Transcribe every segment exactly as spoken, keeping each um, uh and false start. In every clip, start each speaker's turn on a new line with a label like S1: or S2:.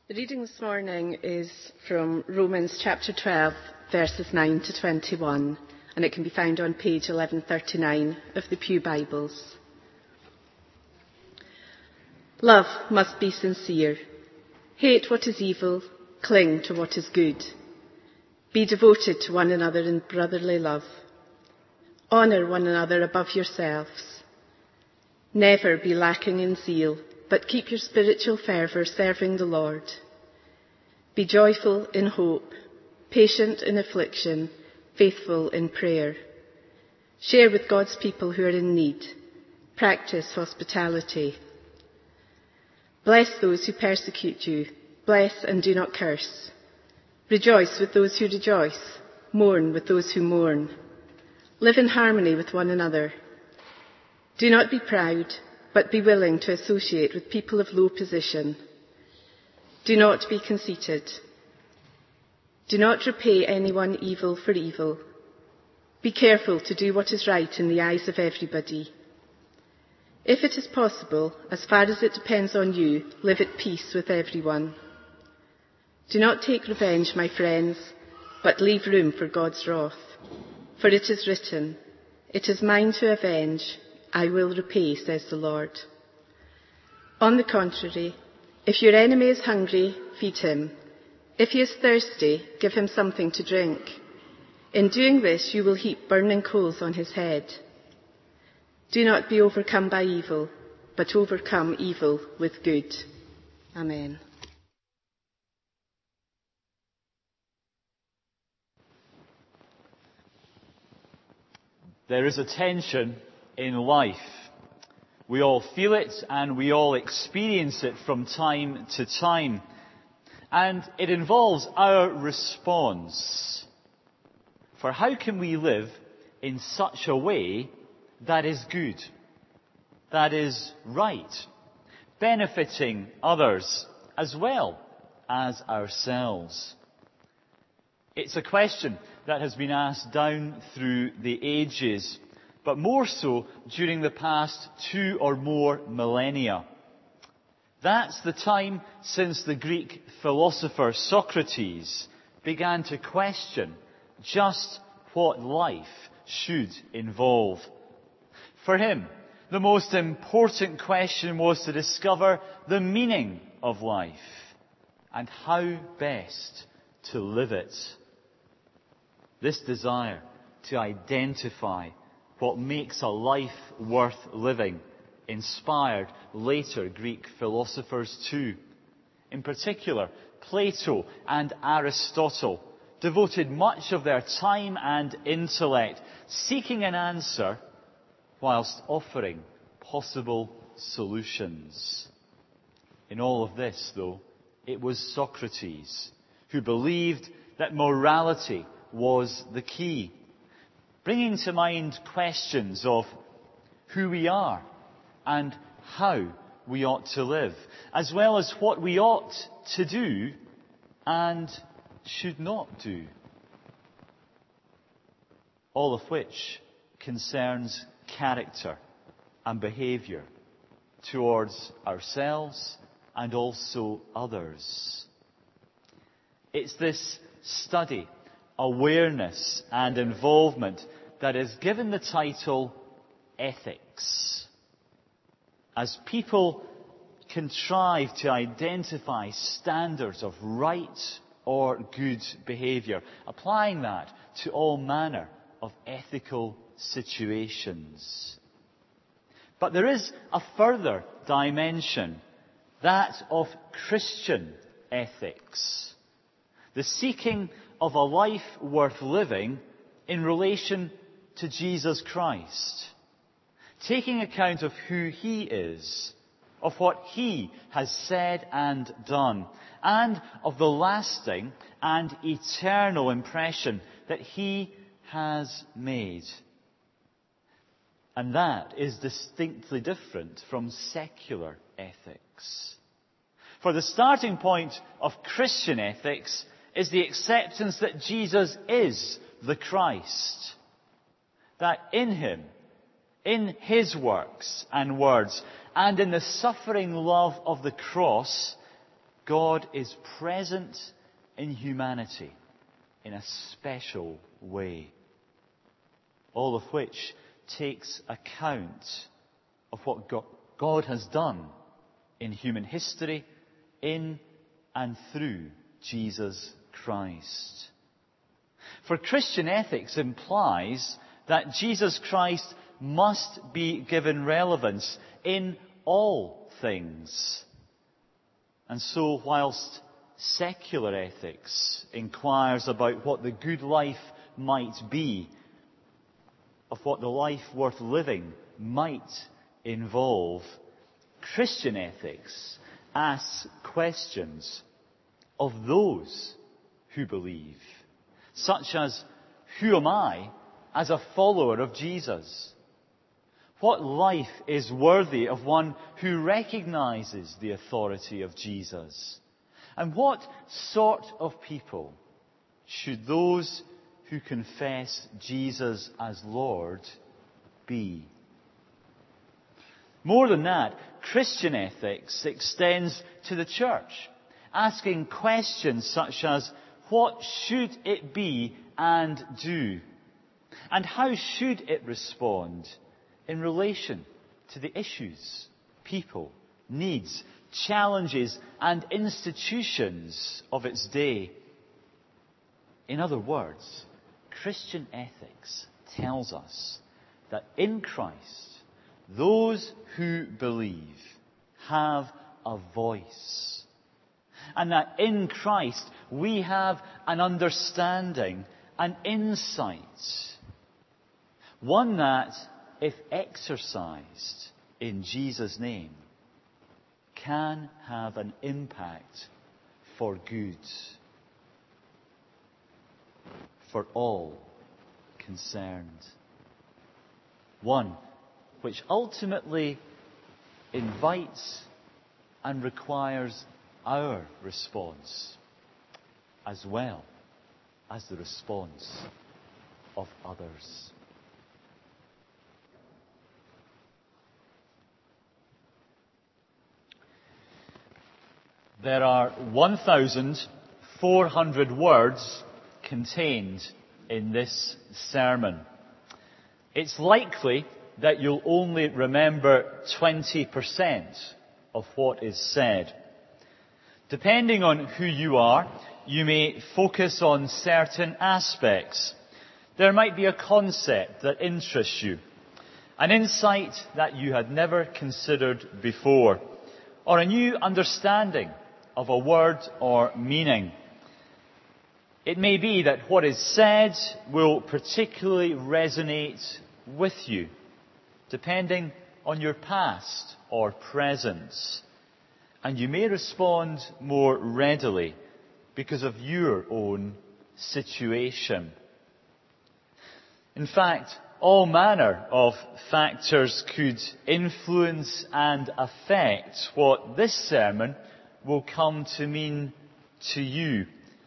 S1: The reading this morning is from Romans chapter twelve, verses nine to twenty-one, and it can be found on page eleven thirty-nine of the Pew Bibles. Love must be sincere. Hate what is evil, cling to what is good. Be devoted to one another in brotherly love. Honour one another above yourselves. Never be lacking in zeal, but keep your spiritual fervour serving the Lord. Be joyful in hope, patient in affliction, faithful in prayer. Share with God's people who are in need. Practice hospitality. Bless those who persecute you. Bless and do not curse. Rejoice with those who rejoice. Mourn with those who mourn. Live in harmony with one another. Do not be proud, but be willing to associate with people of low position. Do not be conceited. Do not repay anyone evil for evil. Be careful to do what is right in the eyes of everybody. If it is possible, as far as it depends on you, live at peace with everyone. Do not take revenge, my friends, but leave room for God's wrath. For it is written, "It is mine to avenge, I will repay, says the Lord." On the contrary, if your enemy is hungry, feed him. If he is thirsty, give him something to drink. In doing this, you will heap burning coals on his head. Do not be overcome by evil, but overcome evil with good. Amen.
S2: There is a tension in life. We all feel it and we all experience it from time to time. And it involves our response. For how can we live in such a way that is good, that is right, benefiting others as well as ourselves? It's a question that has been asked down through the ages, but more so during the past two or more millennia. That's the time since the Greek philosopher Socrates began to question just what life should involve. For him, the most important question was to discover the meaning of life and how best to live it. This desire to identify what makes a life worth living inspired later Greek philosophers too. In particular, Plato and Aristotle devoted much of their time and intellect seeking an answer whilst offering possible solutions. In all of this, though, it was Socrates who believed that morality was the key, bringing to mind questions of who we are and how we ought to live, as well as what we ought to do and should not do. All of which concerns character and behaviour towards ourselves and also others. It's this study, awareness and involvement that is given the title ethics. As people contrive to identify standards of right or good behaviour, applying that to all manner of ethical situations. But there is a further dimension, that of Christian ethics. The seeking of a life worth living in relation to Jesus Christ. Taking account of who He is, of what He has said and done, and of the lasting and eternal impression that He has made. And that is distinctly different from secular ethics. For the starting point of Christian ethics is the acceptance that Jesus is the Christ. That in Him, in His works and words, and in the suffering love of the cross, God is present in humanity in a special way, all of which takes account of what God has done in human history, in and through Jesus Christ. For Christian ethics implies that Jesus Christ must be given relevance in all things. And so, whilst secular ethics inquires about what the good life might be, of what the life worth living might involve, Christian ethics asks questions of those who believe, such as, who am I as a follower of Jesus? What life is worthy of one who recognizes the authority of Jesus? And what sort of people should those who confess Jesus as Lord be? More than that, Christian ethics extends to the church, asking questions such as, what should it be and do? And how should it respond in relation to the issues, people, needs, challenges and institutions of its day? In other words, Christian ethics tells us that in Christ, those who believe have a voice. And that in Christ we have an understanding, an insight. One that, if exercised in Jesus' name, can have an impact for good, for all concerned. One which ultimately invites and requires our response, as well as the response of others. There are one thousand four hundred words contained in this sermon. It's likely that you'll only remember twenty percent of what is said. Depending on who you are, you may focus on certain aspects. There might be a concept that interests you, an insight that you had never considered before, or a new understanding of a word or meaning. It may be that what is said will particularly resonate with you, depending on your past or present. And you may respond more readily because of your own situation. In fact, all manner of factors could influence and affect what this sermon will come to mean to you.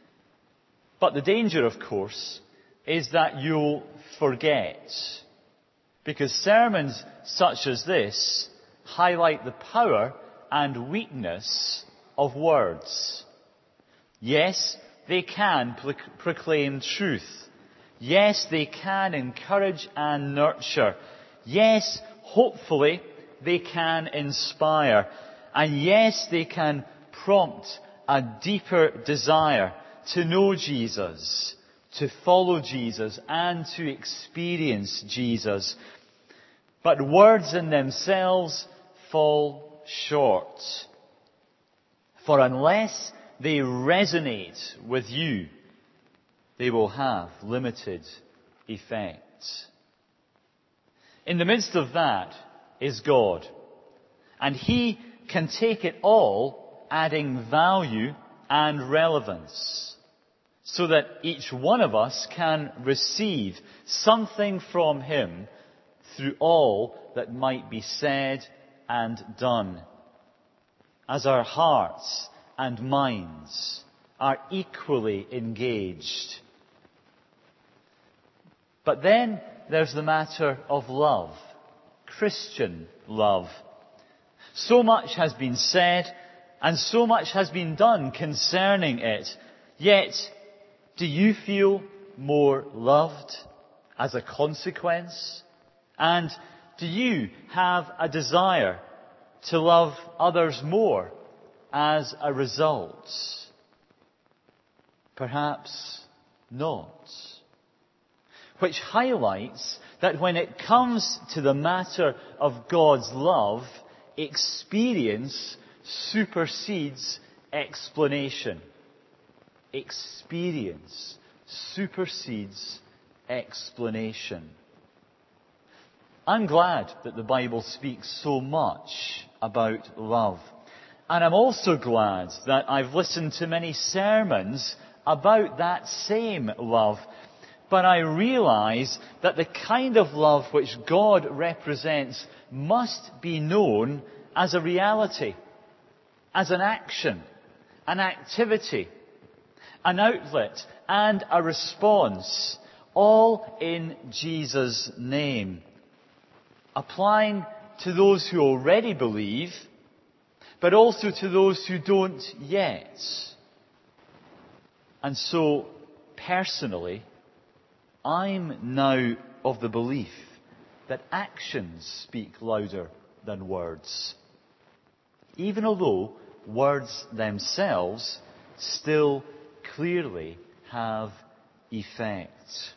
S2: But the danger, of course, is that you'll forget. Because sermons such as this highlight the power and weakness of words. Yes, they can pro- proclaim truth. Yes, they can encourage and nurture. Yes, hopefully, they can inspire. And yes, they can prompt a deeper desire to know Jesus, to follow Jesus, and to experience Jesus. But words in themselves fall short. For unless they resonate with you, they will have limited effect. In the midst of that is God. And He can take it all, adding value and relevance, so that each one of us can receive something from Him through all that might be said and done, as our hearts and minds are equally engaged. But then there's the matter of love, Christian love. So much has been said, and so much has been done concerning it. Yet, do you feel more loved as a consequence? And do you have a desire to love others more as a result? Perhaps not. Which highlights that when it comes to the matter of God's love, experience supersedes explanation. Experience supersedes explanation. I'm glad that the Bible speaks so much about love. And I'm also glad that I've listened to many sermons about that same love. But I realise that the kind of love which God represents must be known as a reality, as an action, an activity, an outlet and a response, all in Jesus' name, applying to those who already believe, but also to those who don't yet. And so, personally, I'm now of the belief that actions speak louder than words, even although words themselves still clearly have effect.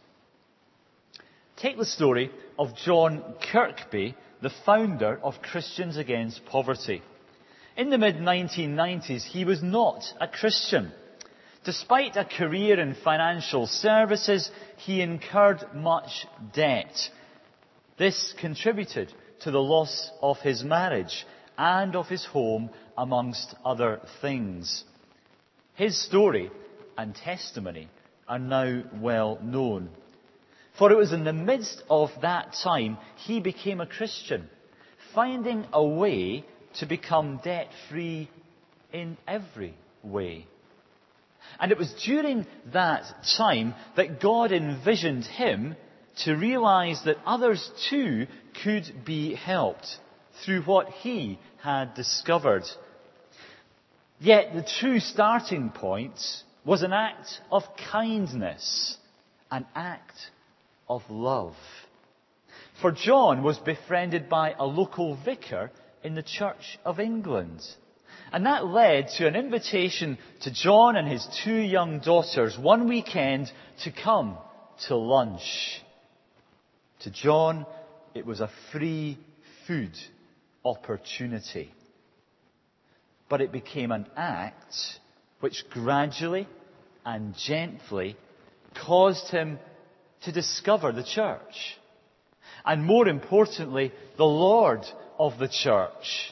S2: Take the story of John Kirkby, the founder of Christians Against Poverty. In the mid nineteen nineties, he was not a Christian. Despite a career in financial services, he incurred much debt. This contributed to the loss of his marriage and of his home, amongst other things. His story and testimony are now well known. For it was in the midst of that time he became a Christian, finding a way to become debt-free in every way. And it was during that time that God envisioned him to realise that others too could be helped through what he had discovered. Yet the true starting point was an act of kindness, an act of love. For John was befriended by a local vicar in the Church of England. And that led to an invitation to John and his two young daughters one weekend to come to lunch. To John, it was a free food opportunity. But it became an act which gradually and gently caused him to discover the church. And more importantly, the Lord of the church.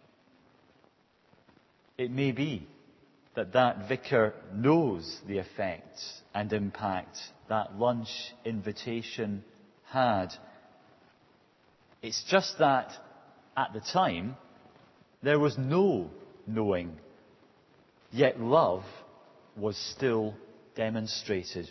S2: It may be that that vicar knows the effect and impact that lunch invitation had. It's just that at the time there was no knowing, yet love was still demonstrated.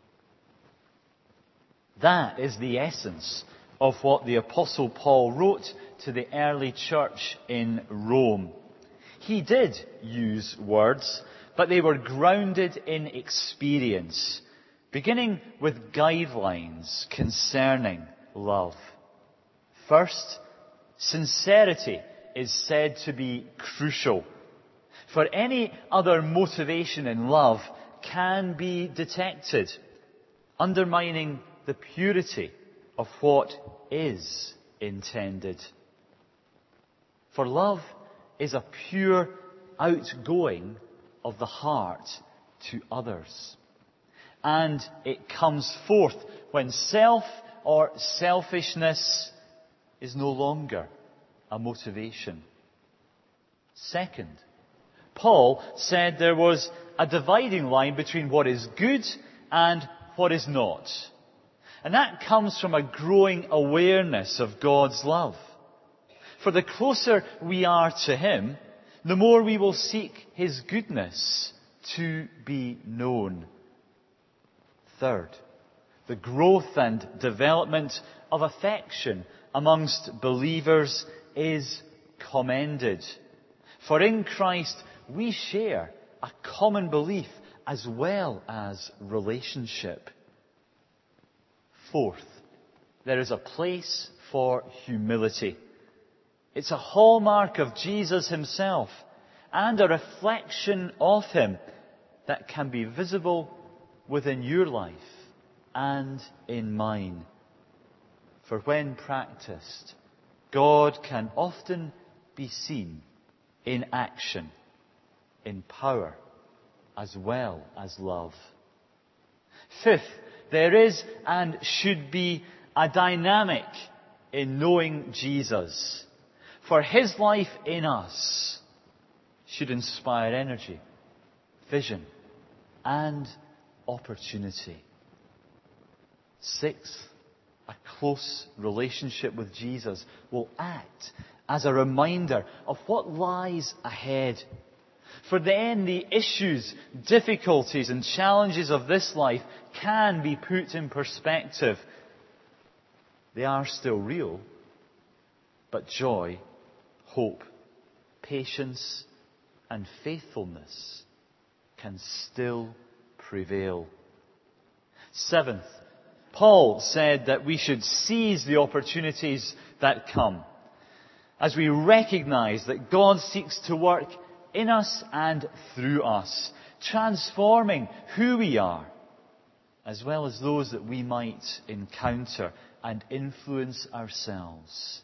S2: That is the essence of what the Apostle Paul wrote to the early church in Rome. He did use words, but they were grounded in experience, beginning with guidelines concerning love. First, sincerity is said to be crucial. For any other motivation in love can be detected, undermining the purity of what is intended. For love is a pure outgoing of the heart to others. And it comes forth when self or selfishness is no longer a motivation. Second, Paul said there was a dividing line between what is good and what is not. And that comes from a growing awareness of God's love. For the closer we are to Him, the more we will seek His goodness to be known. Third, the growth and development of affection amongst believers is commended. For in Christ we share a common belief as well as relationship. Fourth, there is a place for humility. It's a hallmark of Jesus himself and a reflection of him that can be visible within your life and in mine. For when practiced, God can often be seen in action, in power, as well as love. Fifth, there is and should be a dynamic in knowing Jesus. For his life in us should inspire energy, vision, and opportunity. Sixth, a close relationship with Jesus will act as a reminder of what lies ahead. For then the issues, difficulties and challenges of this life can be put in perspective. They are still real, but joy, hope, patience and faithfulness can still prevail. Seventh, Paul said that we should seize the opportunities that come as we recognize that God seeks to work in us and through us, transforming who we are, as well as those that we might encounter and influence ourselves.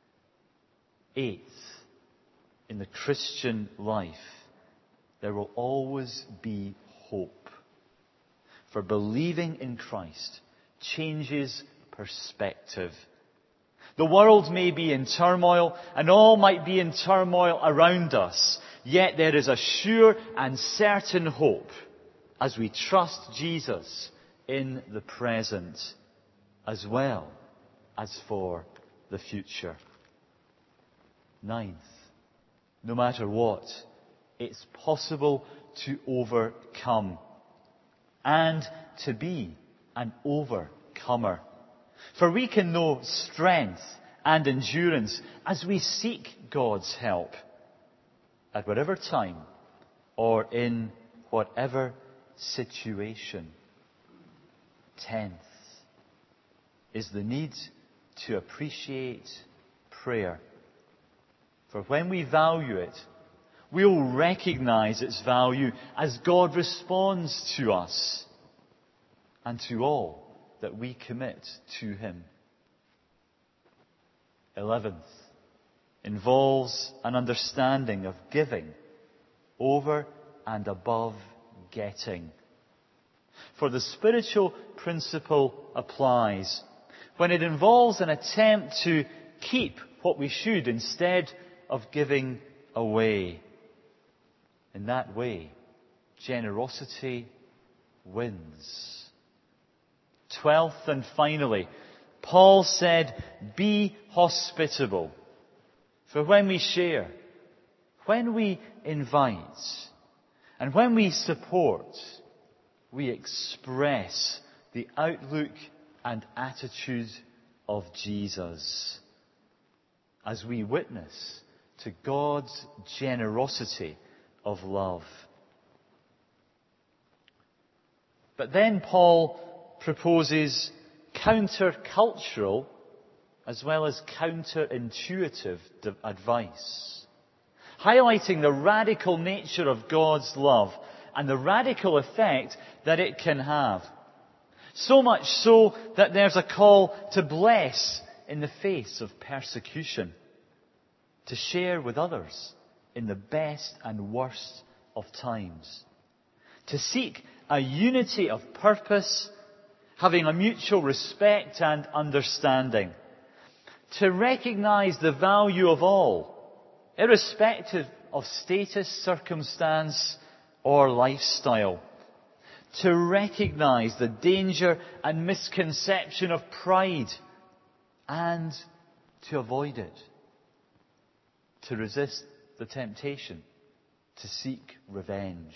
S2: Eighth, in the Christian life, there will always be hope. For believing in Christ changes perspective. The world may be in turmoil, and all might be in turmoil around us, yet there is a sure and certain hope as we trust Jesus in the present, as well as for the future. Ninth, no matter what, it's possible to overcome and to be an overcomer. For we can know strength and endurance as we seek God's help at whatever time or in whatever situation. Tenth is the need to appreciate prayer. For when we value it, we'll recognize its value as God responds to us and to all that we commit to him. Eleventh involves an understanding of giving over and above getting. For the spiritual principle applies when it involves an attempt to keep what we should instead of giving away. In that way, generosity wins. Twelfth and finally, Paul said, be hospitable. For when we share, when we invite, and when we support, we express the outlook and attitude of Jesus as we witness to God's generosity of love. But then Paul proposes counter-cultural as well as counter-intuitive advice, highlighting the radical nature of God's love and the radical effect that it can have. So much so that there's a call to bless in the face of persecution, to share with others in the best and worst of times, to seek a unity of purpose, having a mutual respect and understanding, to recognize the value of all, irrespective of status, circumstance, or lifestyle, to recognize the danger and misconception of pride and to avoid it, to resist the temptation to seek revenge,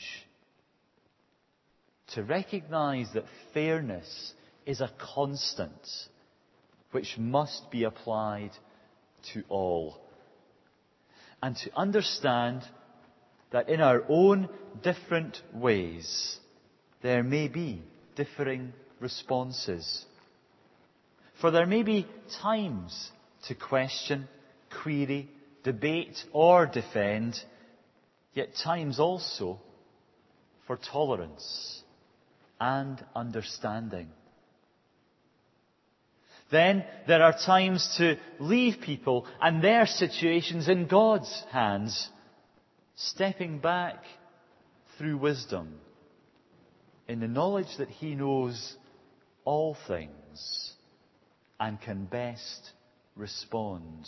S2: to recognize that fairness is a constant which must be applied to all, and to understand that in our own different ways there may be differing responses. For there may be times to question, query, debate or defend, yet times also for tolerance and understanding. Then there are times to leave people and their situations in God's hands, stepping back through wisdom in the knowledge that He knows all things and can best respond.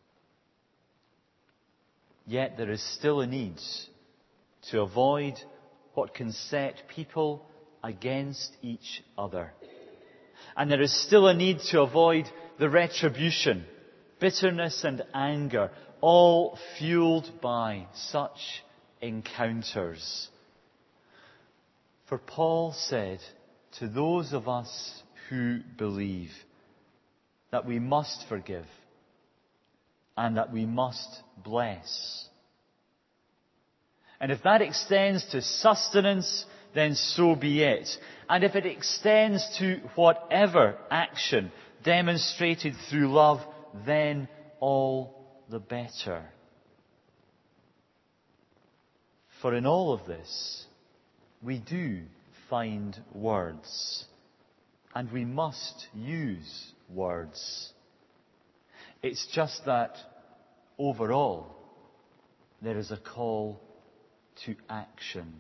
S2: Yet there is still a need to avoid what can set people against each other. And there is still a need to avoid the retribution, bitterness and anger, all fueled by such encounters. For Paul said to those of us who believe that we must forgive and that we must bless. And if that extends to sustenance, then so be it. And if it extends to whatever action demonstrated through love, then all the better. For in all of this, we do find words, and we must use words. It's just that overall, there is a call to action.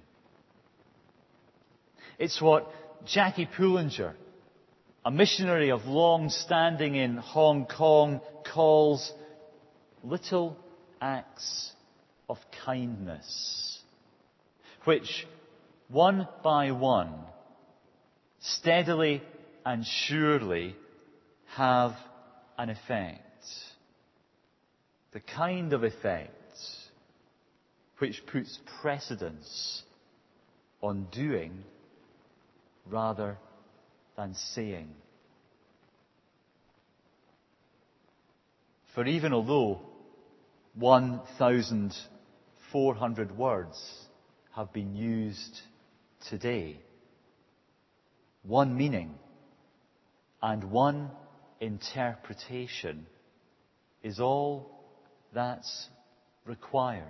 S2: It's what Jackie Pullinger, a missionary of long standing in Hong Kong, calls little acts of kindness, which one by one, steadily and surely have an effect. The kind of effect which puts precedence on doing rather than saying. For even although one thousand four hundred words have been used today, one meaning and one interpretation is all that's required.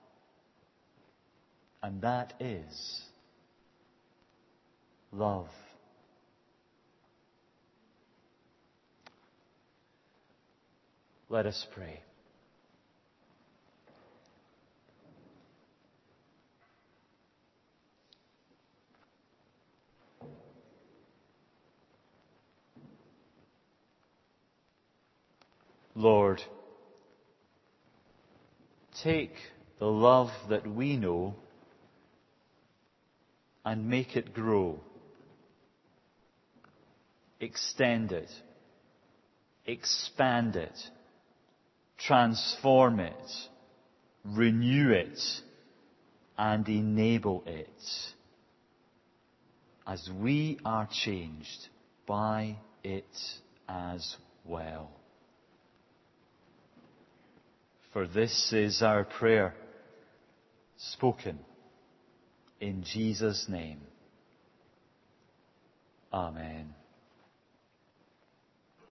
S2: And that is love. Let us pray. Lord, take the love that we know and make it grow. Extend it. Expand it. Transform it. Renew it. And enable it. As we are changed by it as well. For this is our prayer, spoken in Jesus' name. Amen.